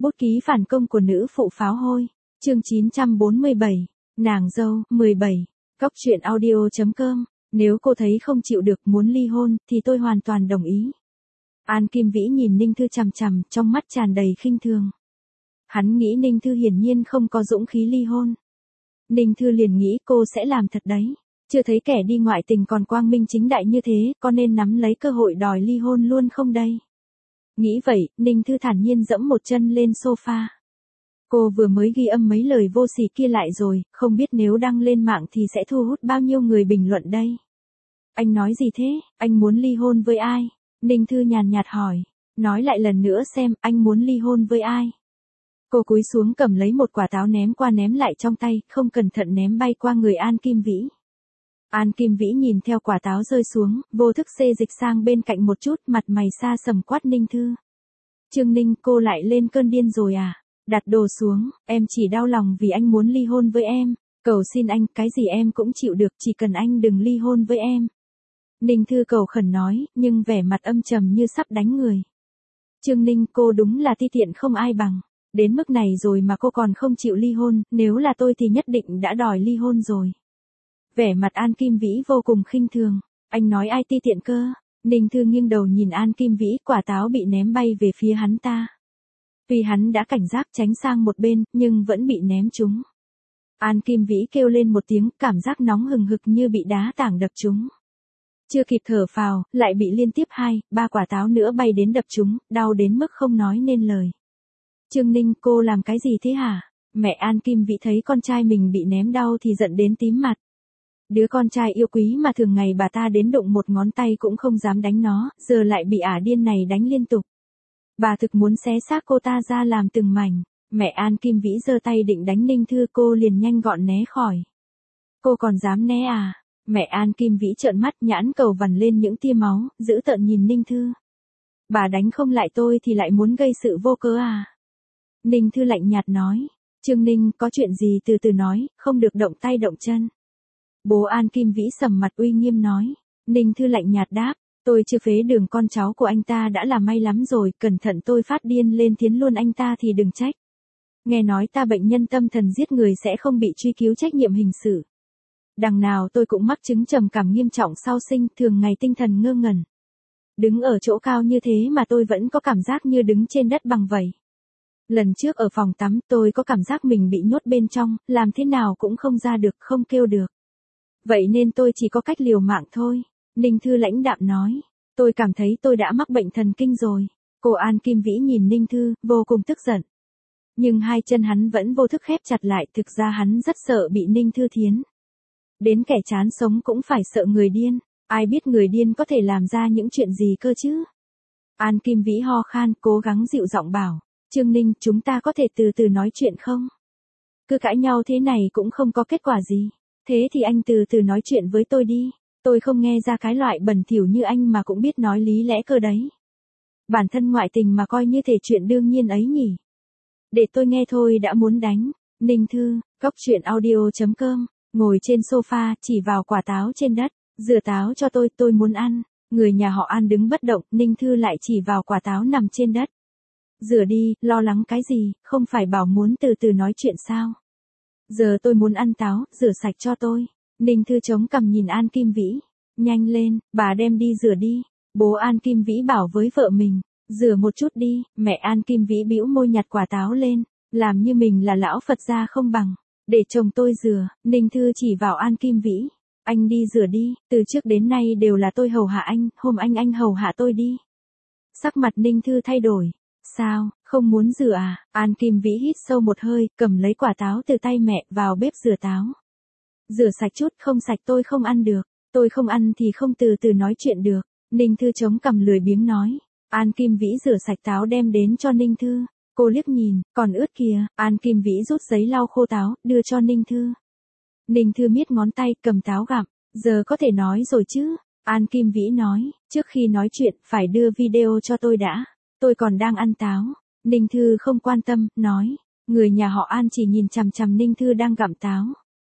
Bút ký phản công của nữ phụ pháo hôi. Chương 947. Nàng dâu, 17. Góc truyện audio.com. Nếu cô thấy không chịu được muốn ly hôn, thì tôi hoàn toàn đồng ý. An Kim Vĩ nhìn Ninh Thư chằm chằm, trong mắt tràn đầy khinh thường. Hắn nghĩ Ninh Thư hiển nhiên không có dũng khí ly hôn. Ninh Thư liền nghĩ cô sẽ làm thật đấy. Chưa thấy kẻ đi ngoại tình còn quang minh chính đại như thế, có nên nắm lấy cơ hội đòi ly hôn luôn không đây? Nghĩ vậy, Ninh Thư thản nhiên dẫm một chân lên sofa. Cô vừa mới ghi âm mấy lời vô sỉ kia lại rồi, không biết nếu đăng lên mạng thì sẽ thu hút bao nhiêu người bình luận đây. Anh nói gì thế, anh muốn ly hôn với ai? Ninh Thư nhàn nhạt hỏi. Nói lại lần nữa xem, anh muốn ly hôn với ai? Cô cúi xuống cầm lấy một quả táo ném qua ném lại trong tay, không cẩn thận ném bay qua người An Kim Vĩ. An Kim Vĩ nhìn theo quả táo rơi xuống, vô thức xê dịch sang bên cạnh một chút, mặt mày xa sầm quát Ninh Thư. Trương Ninh, cô lại lên cơn điên rồi à? Đặt đồ xuống, em chỉ đau lòng vì anh muốn ly hôn với em. Cầu xin anh, cái gì em cũng chịu được, chỉ cần anh đừng ly hôn với em. Ninh Thư cầu khẩn nói, nhưng vẻ mặt âm trầm như sắp đánh người. Trương Ninh, cô đúng là ti tiện không ai bằng. Đến mức này rồi mà cô còn không chịu ly hôn, nếu là tôi thì nhất định đã đòi ly hôn rồi. Vẻ mặt An Kim Vĩ vô cùng khinh thường. Anh nói ai ti tiện cơ? Ninh Thư nghiêng đầu nhìn An Kim Vĩ, quả táo bị ném bay về phía hắn ta. Tuy hắn đã cảnh giác tránh sang một bên, nhưng vẫn bị ném trúng. An Kim Vĩ kêu lên một tiếng, cảm giác nóng hừng hực như bị đá tảng đập trúng. Chưa kịp thở phào, lại bị liên tiếp 2-3 quả táo nữa bay đến đập trúng, đau đến mức không nói nên lời. Trương Ninh, cô làm cái gì thế hả? Mẹ An Kim Vĩ thấy con trai mình bị ném đau thì giận đến tím mặt. Đứa con trai yêu quý mà thường ngày bà ta đến đụng một ngón tay cũng không dám đánh nó, giờ lại bị ả điên này đánh liên tục. Bà thực muốn xé xác cô ta ra làm từng mảnh. Mẹ An Kim Vĩ giơ tay định đánh Ninh Thư, cô liền nhanh gọn né khỏi. Cô còn dám né à? Mẹ An Kim Vĩ trợn mắt, nhãn cầu vằn lên những tia máu, dữ tợn nhìn Ninh Thư. Bà đánh không lại tôi thì lại muốn gây sự vô cớ à? Ninh Thư lạnh nhạt nói. Trương Ninh, có chuyện gì từ từ nói, không được động tay động chân. Bố An Kim Vĩ sầm mặt uy nghiêm nói. Ninh Thư lạnh nhạt đáp. Tôi chưa phế đường con cháu của anh ta đã là may lắm rồi, cẩn thận tôi phát điên lên thiến luôn anh ta thì đừng trách. Nghe nói ta bệnh nhân tâm thần giết người sẽ không bị truy cứu trách nhiệm hình sự. Đằng nào tôi cũng mắc chứng trầm cảm nghiêm trọng sau sinh, thường ngày tinh thần ngơ ngẩn. Đứng ở chỗ cao như thế mà tôi vẫn có cảm giác như đứng trên đất bằng vậy. Lần trước ở phòng tắm tôi có cảm giác mình bị nhốt bên trong, làm thế nào cũng không ra được, không kêu được. Vậy nên tôi chỉ có cách liều mạng thôi. Ninh Thư lãnh đạm nói. Tôi cảm thấy tôi đã mắc bệnh thần kinh rồi. Cô An Kim Vĩ nhìn Ninh Thư, vô cùng tức giận. Nhưng hai chân hắn vẫn vô thức khép chặt lại, thực ra hắn rất sợ bị Ninh Thư thiến. Đến kẻ chán sống cũng phải sợ người điên. Ai biết người điên có thể làm ra những chuyện gì cơ chứ? An Kim Vĩ ho khan, cố gắng dịu giọng bảo. Trương Ninh, chúng ta có thể từ từ nói chuyện không? Cứ cãi nhau thế này cũng không có kết quả gì. Thế thì anh từ từ nói chuyện với tôi đi. Tôi không nghe ra cái loại bẩn thỉu như anh mà cũng biết nói lý lẽ cơ đấy. Bản thân ngoại tình mà coi như thể chuyện đương nhiên ấy nhỉ. Để tôi nghe thôi đã muốn đánh. Ninh Thư, góc truyện audio.com, ngồi trên sofa, chỉ vào quả táo trên đất. Rửa táo cho tôi muốn ăn. Người nhà họ An đứng bất động, Ninh Thư lại chỉ vào quả táo nằm trên đất. Rửa đi, lo lắng cái gì, không phải bảo muốn từ từ nói chuyện sao? Giờ tôi muốn ăn táo, rửa sạch cho tôi. Ninh Thư chống cằm nhìn An Kim Vĩ. Nhanh lên, bà đem đi rửa đi. Bố An Kim Vĩ bảo với vợ mình. Rửa một chút đi. Mẹ An Kim Vĩ bĩu môi nhặt quả táo lên. Làm như mình là lão Phật gia không bằng. Để chồng tôi rửa. Ninh Thư chỉ vào An Kim Vĩ. Anh đi rửa đi. Từ trước đến nay đều là tôi hầu hạ anh. Hôm anh hầu hạ tôi đi. Sắc mặt Ninh Thư thay đổi. Sao, không muốn rửa à? An Kim Vĩ hít sâu một hơi, cầm lấy quả táo từ tay mẹ, vào bếp rửa táo. Rửa sạch chút, không sạch tôi không ăn được. Tôi không ăn thì không từ từ nói chuyện được. Ninh Thư chống cằm lười biếng nói. An Kim Vĩ rửa sạch táo đem đến cho Ninh Thư. Cô liếc nhìn, còn ướt kìa. An Kim Vĩ rút giấy lau khô táo, đưa cho Ninh Thư. Ninh Thư miết ngón tay, cầm táo gặm. Giờ có thể nói rồi chứ? An Kim Vĩ nói, trước khi nói chuyện, phải đưa video cho tôi đã. Tôi còn đang ăn táo. Ninh Thư không quan tâm, nói. Người nhà họ An chỉ nhìn chằm chằm Ninh Thư đang gặm táo.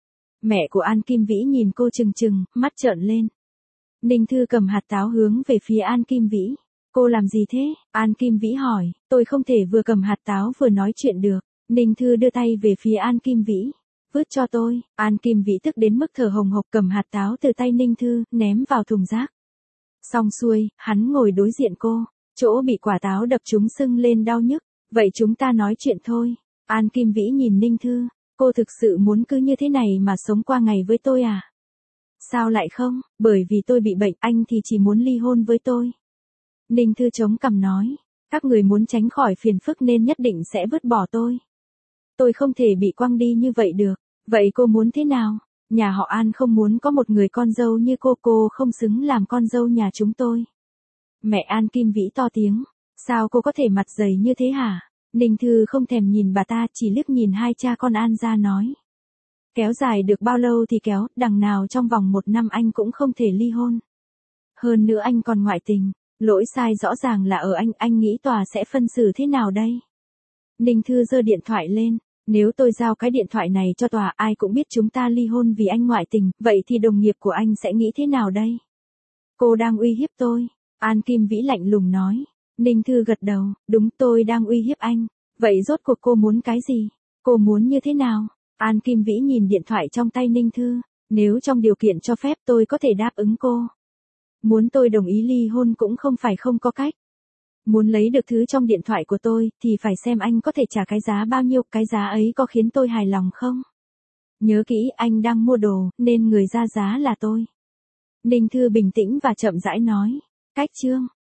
Mẹ của An Kim Vĩ nhìn cô trừng trừng, mắt trợn lên. Ninh Thư cầm hạt táo hướng về phía An Kim Vĩ. Cô làm gì thế? An Kim Vĩ hỏi, tôi không thể vừa cầm hạt táo vừa nói chuyện được. Ninh Thư đưa tay về phía An Kim Vĩ. Vứt cho tôi. An Kim Vĩ tức đến mức thở hồng hộc cầm hạt táo từ tay Ninh Thư, ném vào thùng rác. Xong xuôi, hắn ngồi đối diện cô. Chỗ bị quả táo đập trúng sưng lên đau nhức. Vậy chúng ta nói chuyện thôi. An Kim Vĩ nhìn Ninh Thư. Cô thực sự muốn cứ như thế này mà sống qua ngày với tôi à? Sao lại không? Bởi vì tôi bị bệnh, anh thì chỉ muốn ly hôn với tôi. Ninh Thư chống cằm nói. Các người muốn tránh khỏi phiền phức nên nhất định sẽ vứt bỏ tôi. Tôi không thể bị quăng đi như vậy được. Vậy cô muốn thế nào? Nhà họ An không muốn có một người con dâu như cô không xứng làm con dâu nhà chúng tôi. Mẹ An Kim Vĩ to tiếng. Sao cô có thể mặt dày như thế hả? Ninh Thư không thèm nhìn bà ta, chỉ liếc nhìn hai cha con An ra nói. Kéo dài được bao lâu thì kéo, đằng nào trong vòng 1 năm anh cũng không thể ly hôn. Hơn nữa anh còn ngoại tình, lỗi sai rõ ràng là ở anh nghĩ tòa sẽ phân xử thế nào đây? Ninh Thư giơ điện thoại lên, nếu tôi giao cái điện thoại này cho tòa ai cũng biết chúng ta ly hôn vì anh ngoại tình, vậy thì đồng nghiệp của anh sẽ nghĩ thế nào đây? Cô đang uy hiếp tôi, An Kim Vĩ lạnh lùng nói. Ninh Thư gật đầu, đúng tôi đang uy hiếp anh, vậy rốt cuộc cô muốn cái gì? Cô muốn như thế nào? An Kim Vĩ nhìn điện thoại trong tay Ninh Thư, nếu trong điều kiện cho phép tôi có thể đáp ứng cô. Muốn tôi đồng ý ly hôn cũng không phải không có cách. Muốn lấy được thứ trong điện thoại của tôi thì phải xem anh có thể trả cái giá bao nhiêu, cái giá ấy có khiến tôi hài lòng không? Nhớ kỹ anh đang mua đồ nên người ra giá là tôi. Ninh Thư bình tĩnh và chậm rãi nói. Cách chương